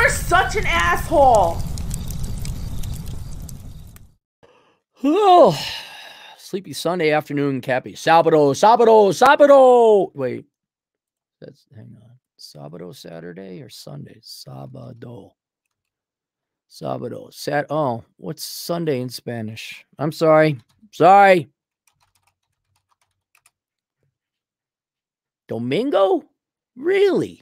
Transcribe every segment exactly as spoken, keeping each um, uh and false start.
You're such an asshole. Oh, sleepy Sunday afternoon, Cappy. Sabado, Sabado, Sabado. Wait, that's, hang on. Sabado, Saturday or Sunday? Sabado. Sabado. Sat. Oh, what's Sunday in Spanish? I'm sorry. Sorry. Domingo? Really?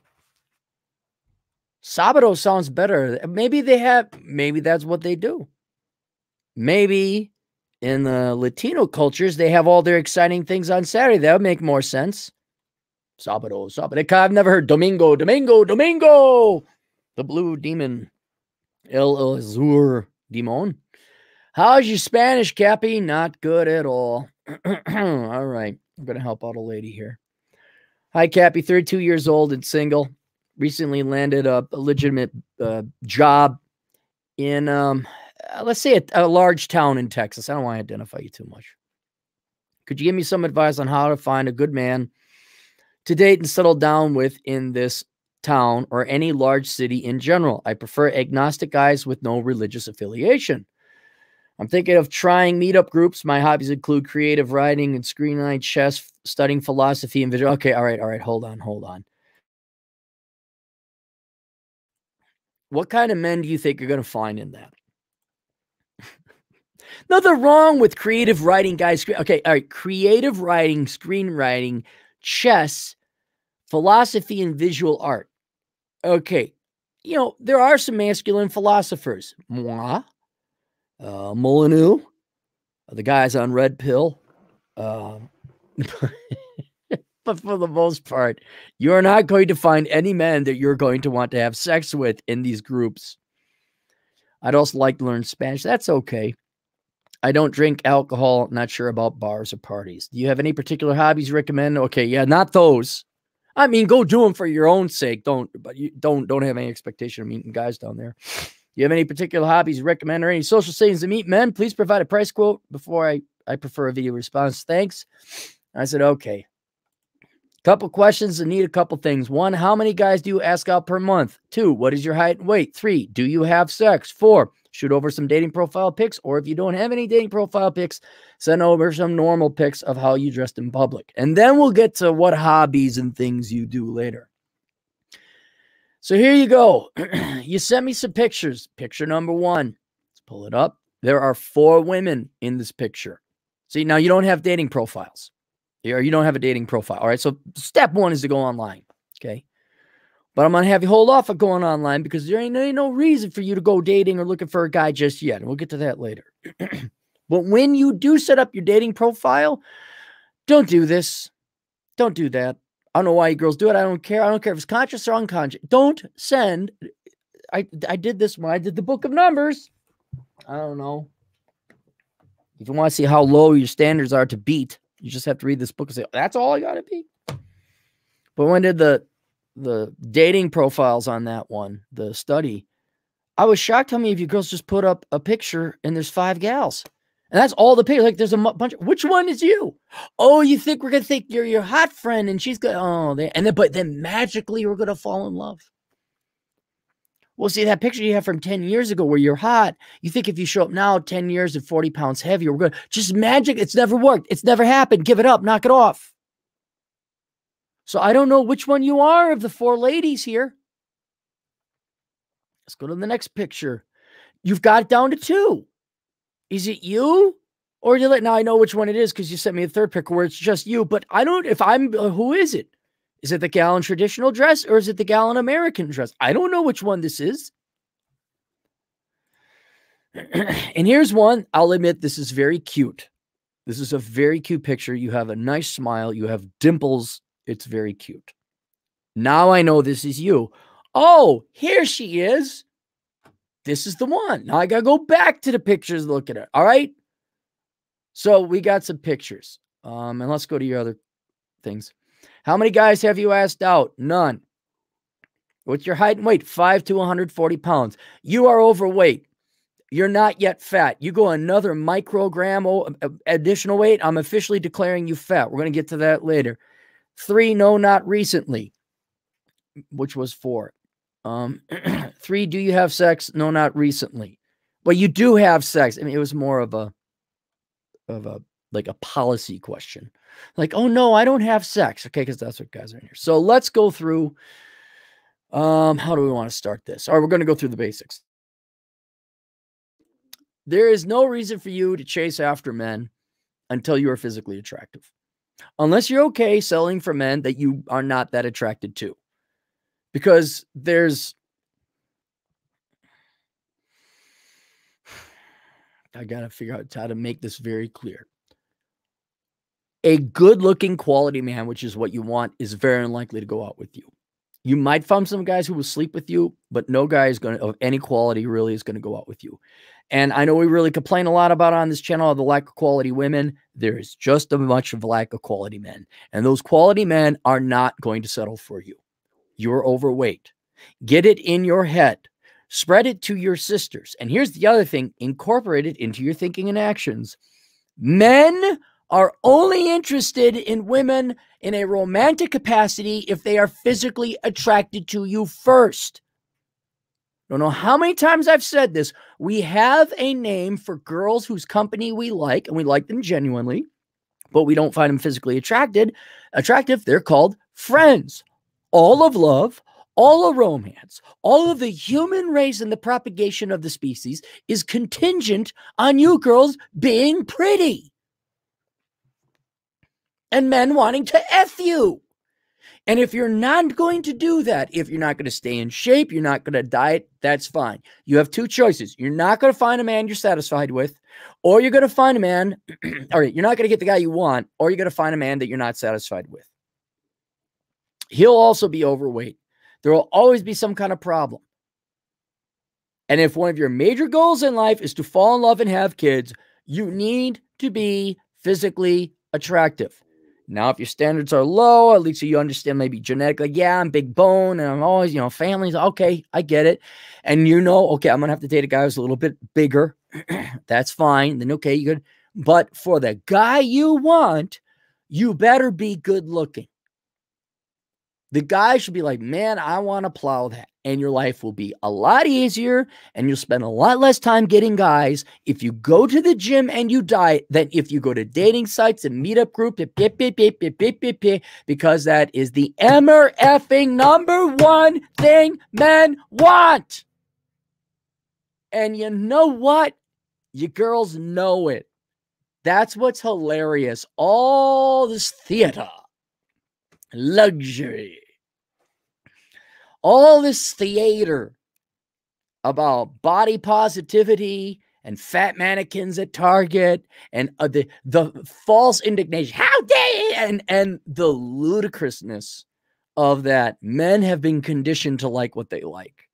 Sabado sounds better. Maybe they have, maybe that's what they do. Maybe in the Latino cultures, they have all their exciting things on Saturday. That would make more sense. Sabado, Sabado. I've never heard Domingo, Domingo, Domingo. The blue demon. El Azur Demon. How's your Spanish, Cappy? Not good at all. All right. I'm going to help out a lady here. Hi, Cappy. thirty-two years old and single. Recently landed a, a legitimate uh, job in, um, uh, let's say, a, a large town in Texas. I don't want to identify you too much. Could you give me some advice on how to find a good man to date and settle down with in this town or any large city in general? I prefer agnostic guys with no religious affiliation. I'm thinking of trying meetup groups. My hobbies include creative writing and screenwriting, chess, studying philosophy and visual. Okay, all right, all right. Hold on, hold on. What kind of men do you think you're going to find in that? Nothing wrong with creative writing, guys. Okay, all right. Creative writing, screenwriting, chess, philosophy, and visual art. Okay. You know, there are some masculine philosophers. Moi, uh, Molyneux, the guys on Red Pill. Uh, but for the most part, you're not going to find any men that you're going to want to have sex with in these groups. I'd also like to learn Spanish. That's okay. I don't drink alcohol. Not sure about bars or parties. Do you have any particular hobbies you recommend? Okay, yeah, not those. I mean, go do them for your own sake. Don't, but you don't don't have any expectation of meeting guys down there. Do you have any particular hobbies you recommend or any social settings to meet men? Please provide a price quote before I I prefer a video response. Thanks. I said okay. Couple questions and need a couple things. One, how many guys do you ask out per month? Two, what is your height and weight? Three, do you have sex? Four, shoot over some dating profile pics, or if you don't have any dating profile pics, send over some normal pics of how you dressed in public. And then we'll get to what hobbies and things you do later. So here you go. You sent me some pictures. Picture number one. Let's pull it up. There are four women in this picture. See, now you don't have dating profiles. Or you don't have a dating profile. All right. So step one is to go online. Okay. But I'm going to have you hold off of going online because there ain't, ain't no reason for you to go dating or looking for a guy just yet. And we'll get to that later. But when you do set up your dating profile, don't do this. Don't do that. I don't know why you girls do it. I don't care. I don't care if it's conscious or unconscious. Don't send. I, I did this when I did the book of numbers. I don't know. If you want to see how low your standards are to beat, you just have to read this book and say, that's all I got to be. But when I did the, the dating profiles on that one, the study, I was shocked how many of you girls just put up a picture and there's five gals. And that's all the pictures. Like there's a bunch of, which one is you? Oh, you think we're going to think you're your hot friend and she's going to, oh, they, and then, but then magically we're going to fall in love. Well, see, that picture you have from ten years ago where you're hot, you think if you show up now ten years and forty pounds heavier, we're good. Just magic. It's never worked. It's never happened. Give it up. Knock it off. So I don't know which one you are of the four ladies here. Let's go to the next picture. You've got it down to two. Is it you? Or you let, now I know which one it is because you sent me a third picture where it's just you, but I don't, if I'm, uh, who is it? Is it the gal in traditional dress or is it the gal in American dress? I don't know which one this is. And here's one. I'll admit this is very cute. This is a very cute picture. You have a nice smile. You have dimples. It's very cute. Now I know this is you. Oh, here she is. This is the one. Now I got to go back to the pictures and look at it. All right. So we got some pictures. Um, and let's go to your other things. How many guys have you asked out? None. What's your height and weight? five to one hundred forty pounds. You are overweight. You're not yet fat. You go another microgram additional weight, I'm officially declaring you fat. We're going to get to that later. Three, no, not recently, which was four. Um, three, do you have sex? No, not recently. Well, you do have sex. I mean, it was more of a, of a, like a policy question. Like, oh no, I don't have sex. Okay, because that's what guys are in here. So let's go through. Um, how do we want to start this? All right, we're going to go through the basics. There is no reason for you to chase after men until you are physically attractive. Unless you're okay selling for men that you are not that attracted to. Because there's, I got to figure out how to make this very clear. A good-looking quality man, which is what you want, is very unlikely to go out with you. You might find some guys who will sleep with you, but no guy is going to, of any quality really is going to go out with you. And I know we really complain a lot about on this channel the lack of quality women. There is just as much of a lack of quality men. And those quality men are not going to settle for you. You're overweight. Get it in your head. Spread it to your sisters. And here's the other thing. Incorporate it into your thinking and actions. Men are only interested in women in a romantic capacity if they are physically attracted to you first. I don't know how many times I've said this. We have a name for girls whose company we like, and we like them genuinely, but we don't find them physically attracted, attractive. They're called friends. All of love, all of romance, all of the human race and the propagation of the species is contingent on you girls being pretty. And men wanting to F you. And if you're not going to do that, if you're not going to stay in shape, you're not going to diet, that's fine. You have two choices. You're not going to find a man you're satisfied with, or you're going to find a man, all right, you're not going to get the guy you want, or you're going to find a man that you're not satisfied with. He'll also be overweight. There will always be some kind of problem. And if one of your major goals in life is to fall in love and have kids, you need to be physically attractive. Now, if your standards are low, at least you understand maybe genetically, yeah, I'm big bone and I'm always, you know, families. Okay, I get it. And you know, okay, I'm going to have to date a guy who's a little bit bigger. That's fine. Then, okay, you good. But for the guy you want, you better be good looking. The guy should be like, man, I want to plow that. And your life will be a lot easier and you'll spend a lot less time getting guys if you go to the gym and you diet than if you go to dating sites and meetup groups, because that is the ever effing number one thing men want. And you know what? You girls know it. That's what's hilarious. All this theater, luxury, all this theater about body positivity and fat mannequins at Target and uh, the, the false indignation. How dare you? And, and the ludicrousness of that. Men have been conditioned to like what they like.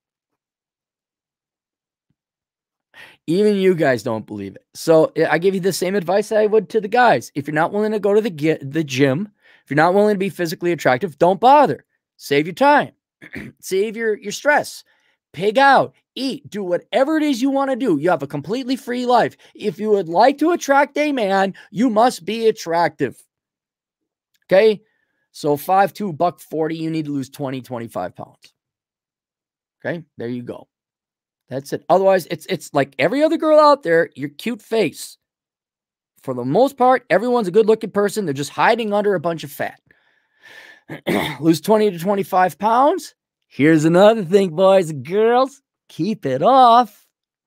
Even you guys don't believe it. So I give you the same advice that I would to the guys. If you're not willing to go to the, the gym, if you're not willing to be physically attractive, don't bother. Save your time. Save your, your stress. Pig out. Eat. Do whatever it is you want to do. You have a completely free life. If you would like to attract a man, you must be attractive. Okay? So five two, buck forty, you need to lose twenty, twenty-five pounds. Okay? There you go. That's it. Otherwise, it's it's like every other girl out there, your cute face. For the most part, everyone's a good-looking person. They're just hiding under a bunch of fat. Lose twenty to twenty-five pounds. Here's another thing, boys and girls. Keep it off.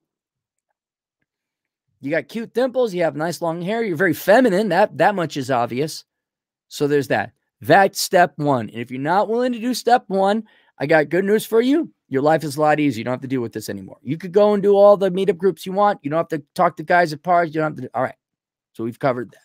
You got cute dimples. You have nice long hair. You're very feminine. That, that much is obvious. So there's that. That's step one. And if you're not willing to do step one, I got good news for you. Your life is a lot easier. You don't have to deal with this anymore. You could go and do all the meetup groups you want. You don't have to talk to guys at parties. You don't have to do, all right. So we've covered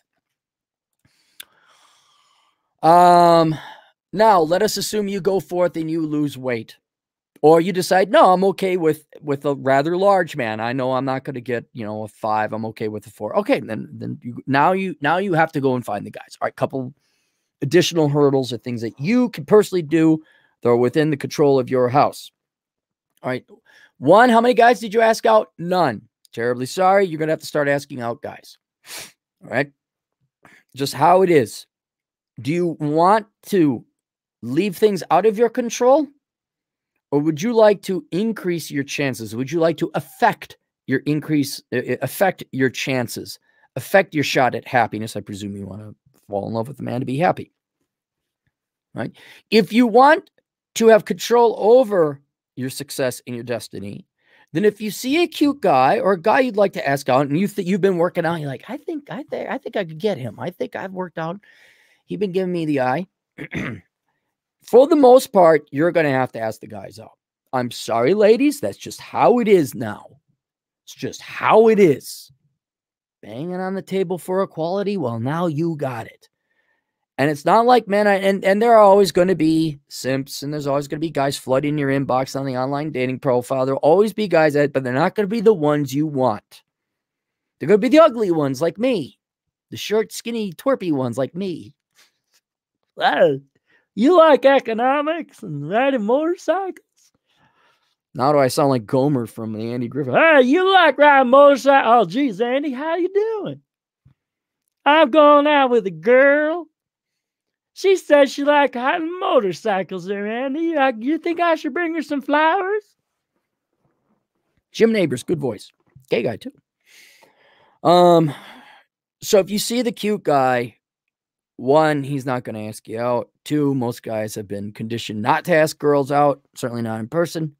that. Um, now let us assume you go forth and you lose weight, or you decide, no, I'm okay with, with a rather large man. I know I'm not going to get, you know, a five. I'm okay with a four. Okay. Then, then you, now you, now you have to go and find the guys. All right. Couple additional hurdles or things that you can personally do that are within the control of your house. All right. One, how many guys did you ask out? None. Terribly sorry. You're going to have to start asking out guys. All right. Just how it is. Do you want to leave things out of your control? Or would you like to increase your chances? Would you like to affect your increase, uh, affect your chances, affect your shot at happiness? I presume you want to fall in love with a man to be happy, right? If you want to have control over your success and your destiny, then if you see a cute guy or a guy you'd like to ask out and you think you've been working out, you're like, I think, I think, I think I could get him. I think I've worked out. He's been giving me the eye. For the most part, you're going to have to ask the guys out. I'm sorry, ladies. That's just how it is now. It's just how it is. Banging on the table for equality. Well, now you got it. And it's not like men, and, and there are always going to be simps, and there's always going to be guys flooding your inbox on the online dating profile. There'll always be guys that, but they're not going to be the ones you want. They're going to be the ugly ones like me. The short, skinny, twerpy ones like me. Oh, you like economics and riding motorcycles? Now do I sound like Gomer from the Andy Griffith? Hey, you like riding motorcycles? Oh, geez, Andy, how you doing? I'm going out with a girl. She says she likes riding motorcycles there, Andy. I, you think I should bring her some flowers? Jim Neighbors, good voice. Gay guy, too. Um, so if you see the cute guy, one, he's not going to ask you out. Two, most guys have been conditioned not to ask girls out, certainly not in person.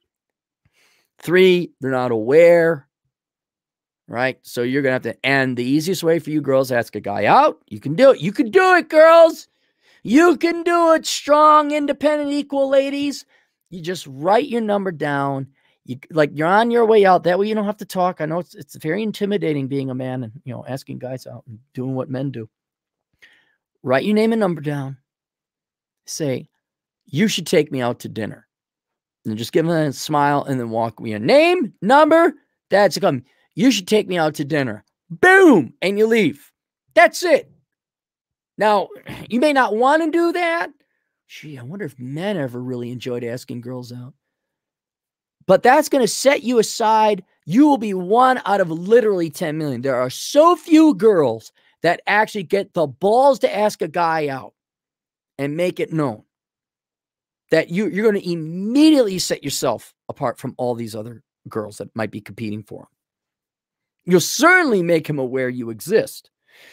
Three, they're not aware, right? So you're going to have to, and the easiest way for you girls to ask a guy out, you can do it. You can do it, girls. You can do it, strong, independent, equal ladies. You just write your number down. You like you're on your way out. That way you don't have to talk. I know it's it's very intimidating being a man and you know asking guys out and doing what men do. Write your name and number down. Say, you should take me out to dinner. And just give them a smile and then walk me in. Name, number, that's come. You should take me out to dinner. Boom! And you leave. That's it. Now, you may not want to do that. Gee, I wonder if men ever really enjoyed asking girls out. But that's going to set you aside. You will be one out of literally ten million. There are so few girls that actually get the balls to ask a guy out and make it known that you, you're going to immediately set yourself apart from all these other girls that might be competing for him. You'll certainly make him aware you exist.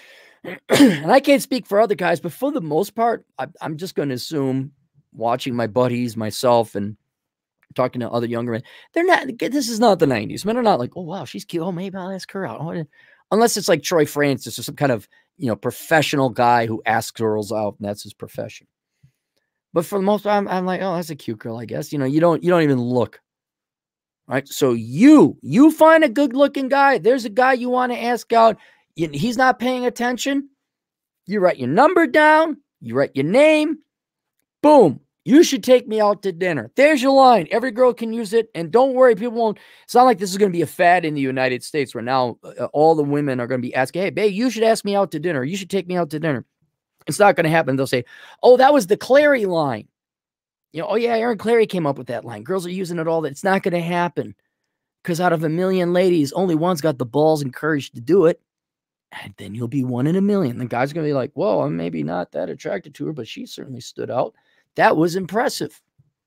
And I can't speak for other guys, but for the most part, I, I'm just going to assume, watching my buddies, myself, and talking to other younger men, they're not, this is not the nineties. Men are not like, oh, wow, she's cute. Oh, maybe I'll ask her out. Oh, unless it's like Troy Francis or some kind of, you know, professional guy who asks girls out and that's his profession. But for the most part, I'm, I'm like, oh, that's a cute girl, I guess. You know, you don't, you don't even look. All right. So you, you find a good looking guy. There's a guy you want to ask out. You, he's not paying attention. You write your number down. You write your name. Boom. You should take me out to dinner. There's your line. Every girl can use it. And don't worry, people won't. It's not like this is going to be a fad in the United States where now uh, all the women are going to be asking, hey, babe, you should ask me out to dinner. You should take me out to dinner. It's not going to happen. They'll say, oh, that was the Clary line. You know, oh, yeah, Aaron Clary came up with that line. Girls are using it all. That It's not going to happen because out of a million ladies, only one's got the balls and courage to do it. And then you'll be one in a million. The guy's going to be like, whoa, I'm maybe not that attracted to her, but she certainly stood out. That was impressive.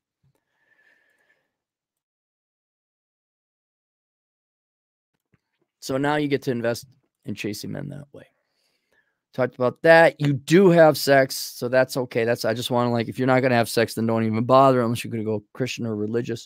So now you get to invest in chasing men that way. Talked about that. You do have sex, so that's okay. That's I just want to like, if you're not going to have sex, then don't even bother unless you're going to go Christian or religious.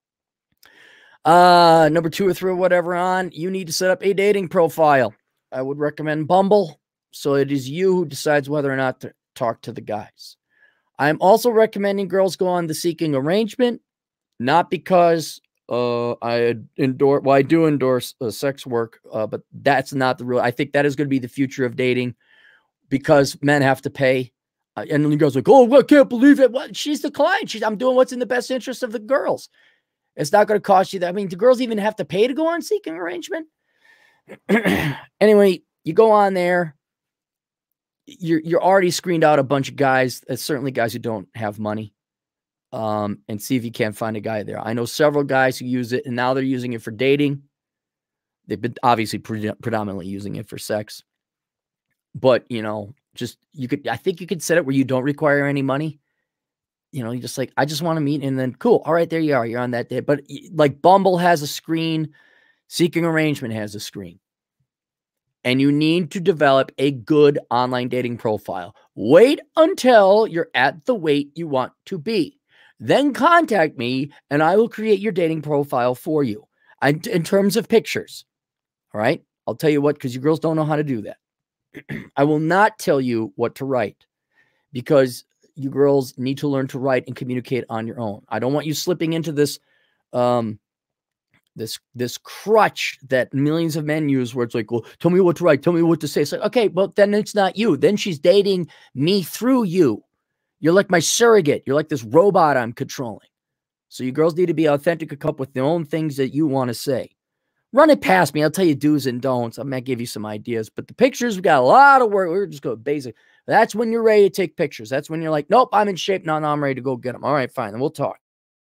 Uh, number two or three or whatever on, you need to set up a dating profile. I would recommend Bumble, so it is you who decides whether or not to talk to the guys. I'm also recommending girls go on the Seeking Arrangement, not because uh, I endorse, well, I do endorse uh, sex work, uh, but that's not the real. I think that is going to be the future of dating because men have to pay. Uh, and then the girls are like, oh, I can't believe it. What? She's the client. She's, I'm doing what's in the best interest of the girls. It's not going to cost you that. I mean, do girls even have to pay to go on Seeking Arrangement? Anyway, you go on there. You're, you're already screened out a bunch of guys, uh, certainly guys who don't have money, um, and see if you can't find a guy there. I know several guys who use it, and now they're using it for dating. They've been obviously pre predominantly using it for sex. But, you know, just you could, I think you could set it where you don't require any money. you know, you just like, I just want to meet. And then cool. All right, there you are. You're on that day. But like Bumble has a screen, Seeking Arrangement has a screen. And you need to develop a good online dating profile. Wait until you're at the weight you want to be. Then contact me and I will create your dating profile for you. I, in terms of pictures. All right. I'll tell you what, because you girls don't know how to do that. I will not tell you what to write because you girls need to learn to write and communicate on your own. I don't want you slipping into this, um, this, this crutch that millions of men use where it's like, well, tell me what to write. Tell me what to say. It's like, okay, well, then it's not you. Then she's dating me through you. You're like my surrogate. You're like this robot I'm controlling. So you girls need to be authentic and come up with their own things that you want to say. Run it past me. I'll tell you do's and don'ts. I might give you some ideas. But the pictures, we got a lot of work. We're just going basic. That's when you're ready to take pictures. That's when you're like, nope, I'm in shape. No, no, I'm ready to go get them. All right, fine. Then we'll talk.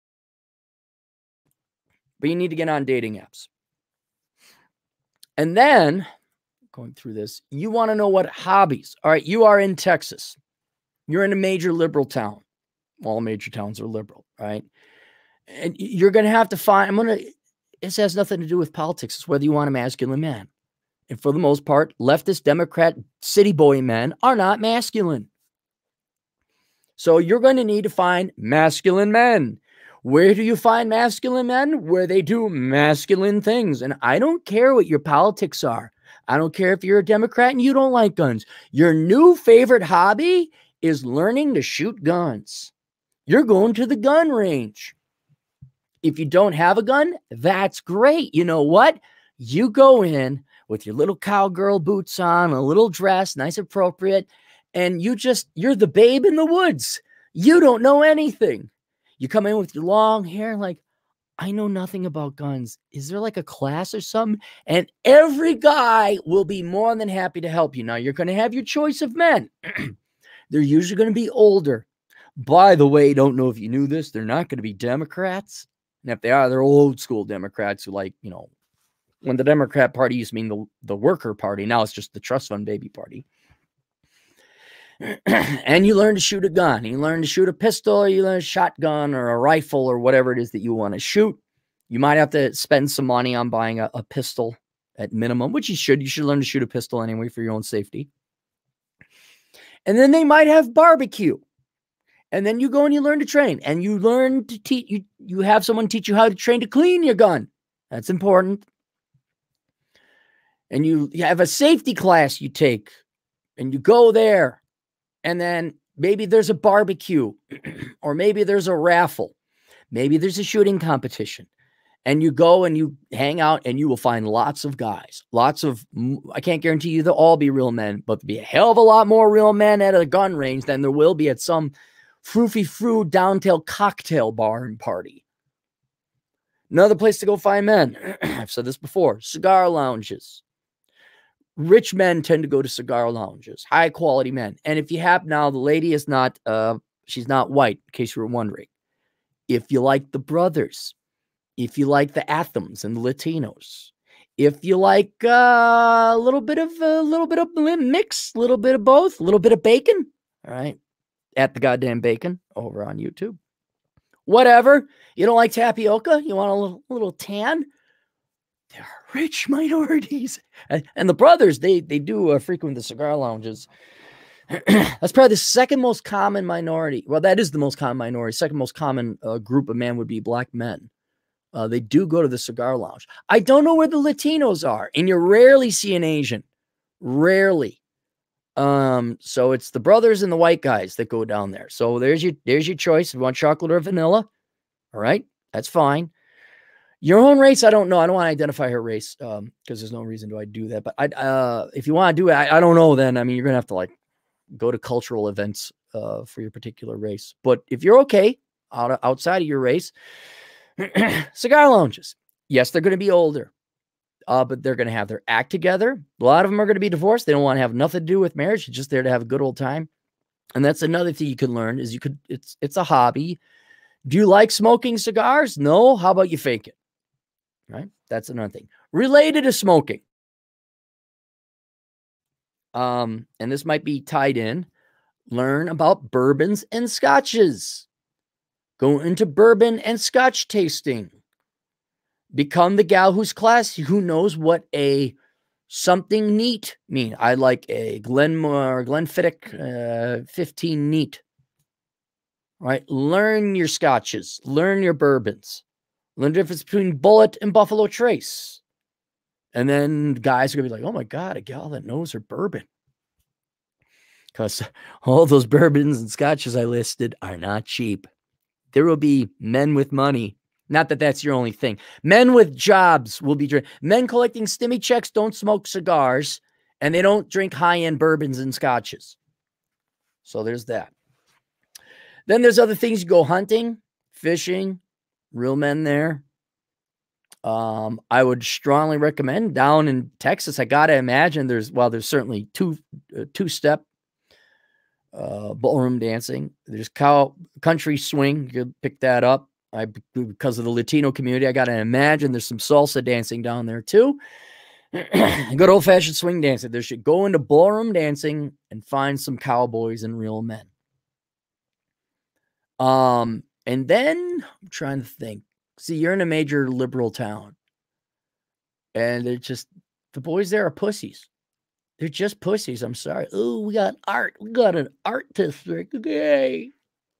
But you need to get on dating apps. And then, going through this, you want to know what hobbies. All right, you are in Texas. You're in a major liberal town. All major towns are liberal, right? And you're going to have to find, I'm going to, this has nothing to do with politics. It's whether you want a masculine man. And for the most part, leftist Democrat city boy men are not masculine. So you're going to need to find masculine men. Where do you find masculine men? Where they do masculine things. And I don't care what your politics are. I don't care if you're a Democrat and you don't like guns. Your new favorite hobby is learning to shoot guns. You're going to the gun range. If you don't have a gun, that's great. You know what? You go in with your little cowgirl boots on, a little dress, nice, appropriate, and you just, you're the babe in the woods. You don't know anything. You come in with your long hair, like, I know nothing about guns. Is there like a class or something? And every guy will be more than happy to help you. Now, you're going to have your choice of men. They're usually going to be older. By the way, don't know if you knew this, they're not going to be Democrats. And if they are, they're old school Democrats who, like, you know, when the Democrat Party used to mean the, the worker party, now it's just the trust fund baby party. And you learn to shoot a gun. You learn to shoot a pistol, or you learn a shotgun or a rifle or whatever it is that you want to shoot. You might have to spend some money on buying a, a pistol at minimum, which you should. You should learn to shoot a pistol anyway for your own safety. And then they might have barbecue. And then you go and you learn to train. And you learn to teach. You, you have someone teach you how to train to clean your gun. That's important. And you, you have a safety class you take. And you go there. And then maybe there's a barbecue. Or maybe there's a raffle. Maybe there's a shooting competition. And you go and you hang out and you will find lots of guys. Lots of, I can't guarantee you they'll all be real men. But there'll be a hell of a lot more real men at a gun range than there will be at some froofy-froo downtown cocktail bar and party. Another place to go find men. I've said this before. Cigar lounges. Rich men tend to go to cigar lounges. High quality men. And if you have now, the lady is not, uh, she's not white, in case you were wondering. If you like the brothers, if you like the Athams and the Latinos, if you like uh, a little bit of a little bit of mix, a little bit of both, a little bit of bacon, all right, at the goddamn bacon over on YouTube. Whatever. You don't like tapioca? You want a little, a little tan? There are rich minorities. And, and the brothers, they, they do uh, frequent the cigar lounges. That's probably the second most common minority. Well, that is the most common minority. Second most common uh, group of men would be black men. Uh, they do go to the cigar lounge. I don't know where the Latinos are. And you rarely see an Asian. Rarely. Um, so it's the brothers and the white guys that go down there. So there's your, there's your choice. If you want chocolate or vanilla, all right, that's fine. Your own race, I don't know. I don't want to identify her race um, because there's no reason to I do that. But I, uh, if you want to do it, I, I don't know. Then I mean, you're gonna have to like go to cultural events uh, for your particular race. But if you're okay out, outside of your race, cigar lounges. Yes, they're going to be older. Uh, but they're going to have their act together. A lot of them are going to be divorced. They don't want to have nothing to do with marriage. They're just there to have a good old time. And that's another thing you can learn is you could, it's, it's a hobby. Do you like smoking cigars? No. How about you fake it? Right. That's another thing related to smoking. Um, and this might be tied in, learn about bourbons and scotches. Go into bourbon and scotch tasting. Become the gal who's classy, who knows what a something neat mean. I like a Glenmore, Glenfiddich uh, fifteen neat. All right. Learn your scotches. Learn your bourbons. Learn the difference between Bullet and Buffalo Trace. And then guys are going to be like, oh my God, a gal that knows her bourbon. Because all those bourbons and scotches I listed are not cheap. There will be men with money. Not that that's your only thing. Men with jobs will be drinking. Men collecting stimmy checks don't smoke cigars, and they don't drink high-end bourbons and scotches. So there's that. Then there's other things. You go hunting, fishing, real men there. Um, I would strongly recommend down in Texas. I got to imagine there's, well, there's certainly two, uh, two-step uh, ballroom dancing. There's cow country swing. You could pick that up. I, because of the Latino community, I got to imagine there's some salsa dancing down there too. Good old-fashioned swing dancing. There should go into ballroom dancing and find some cowboys and real men. Um, and then I'm trying to think. See, you're in a major liberal town, and they're just, the boys there are pussies. They're just pussies. I'm sorry. Oh, we got art. We got an art district. Okay.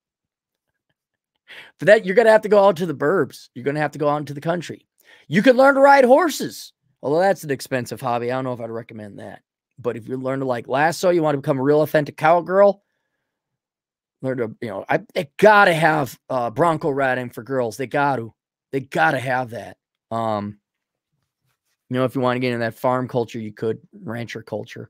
For that, you're going to have to go out to the burbs. You're going to have to go out into the country. You could learn to ride horses. Although that's an expensive hobby. I don't know if I'd recommend that. But if you learn to like lasso, you want to become a real authentic cowgirl, learn to, you know, I, they got to have uh, bronco riding for girls. They got to. They got to have that. Um, you know, if you want to get in that farm culture, you could, rancher culture.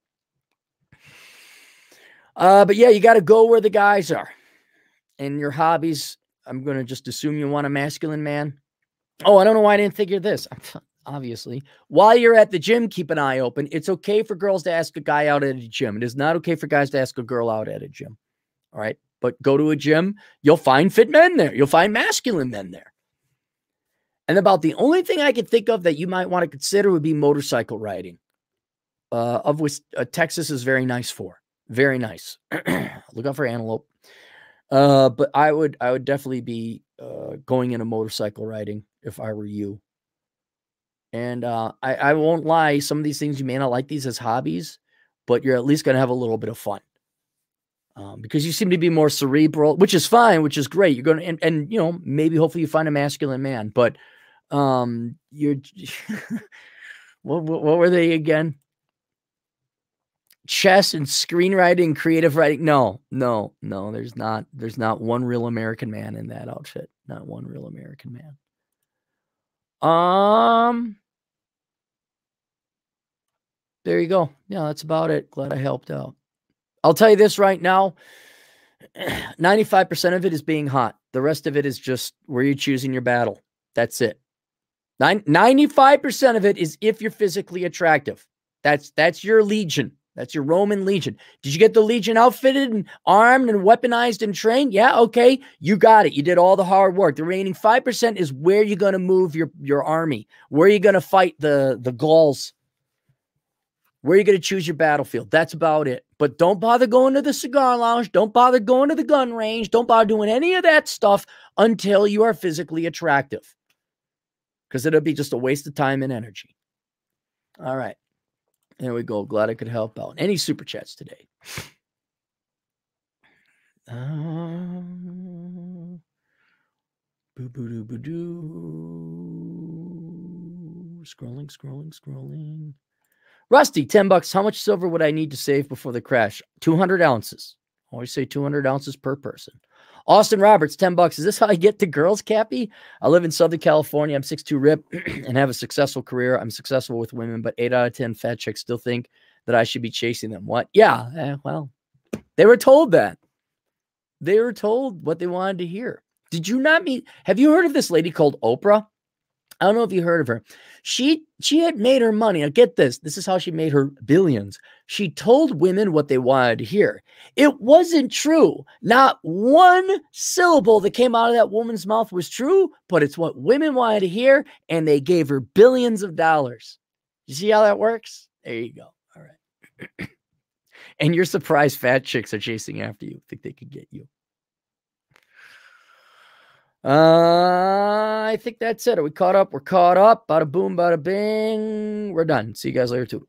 Uh, but yeah, you got to go where the guys are. And your hobbies, I'm going to just assume you want a masculine man. Oh, I don't know why I didn't think of this. Obviously, while you're at the gym, keep an eye open. It's okay for girls to ask a guy out at a gym. It is not okay for guys to ask a girl out at a gym. All right. But go to a gym. You'll find fit men there. You'll find masculine men there. And about the only thing I could think of that you might want to consider would be motorcycle riding, uh, of which uh, Texas is very nice for. Very nice. Look out for antelope. Uh, but I would, I would definitely be uh, going into motorcycle riding if I were you. And uh, I, I won't lie. Some of these things, you may not like these as hobbies, but you're at least going to have a little bit of fun. Um, because you seem to be more cerebral, which is fine, which is great. You're going to, and, and, you know, maybe hopefully you find a masculine man, but um, you're, what, what, what were they again? Chess and screenwriting, creative writing. No, no, no, there's not, there's not one real American man in that outfit. Not one real American man. Um, there you go. Yeah, that's about it. Glad I helped out. I'll tell you this right now. ninety-five percent of it is being hot. The rest of it is just where you're choosing your battle. That's it. ninety-five percent of it is if you're physically attractive. That's, that's your legion. That's your Roman legion. Did you get the legion outfitted and armed and weaponized and trained? Yeah, okay. You got it. You did all the hard work. The remaining five percent is where you're going to move your, your army. Where you're going to fight the, the Gauls. Where you're going to choose your battlefield. That's about it. But don't bother going to the cigar lounge. Don't bother going to the gun range. Don't bother doing any of that stuff until you are physically attractive. Because it'll be just a waste of time and energy. All right. There we go. Glad I could help out. Any super chats today? Um, boo boo doo boo doo. Scrolling, scrolling, scrolling. Rusty, ten bucks. How much silver would I need to save before the crash? two hundred ounces. Always say two hundred ounces per person. Austin Roberts, ten bucks. Is this how I get to girls, Cappy? I live in Southern California. I'm six two rip and have a successful career. I'm successful with women, but eight out of ten fat chicks still think that I should be chasing them. What? Yeah, eh, well, they were told that. They were told what they wanted to hear. Did you not meet? Have you heard of this lady called Oprah? I don't know if you heard of her. She, she had made her money. Now get this. This is how she made her billions. She told women what they wanted to hear. It wasn't true. Not one syllable that came out of that woman's mouth was true, but it's what women wanted to hear, and they gave her billions of dollars. You see how that works? There you go. All right. And you're surprised fat chicks are chasing after you. Think they could get you. Uh, I think that's it. Are we caught up? We're caught up. Bada boom, bada bing. We're done. See you guys later, too.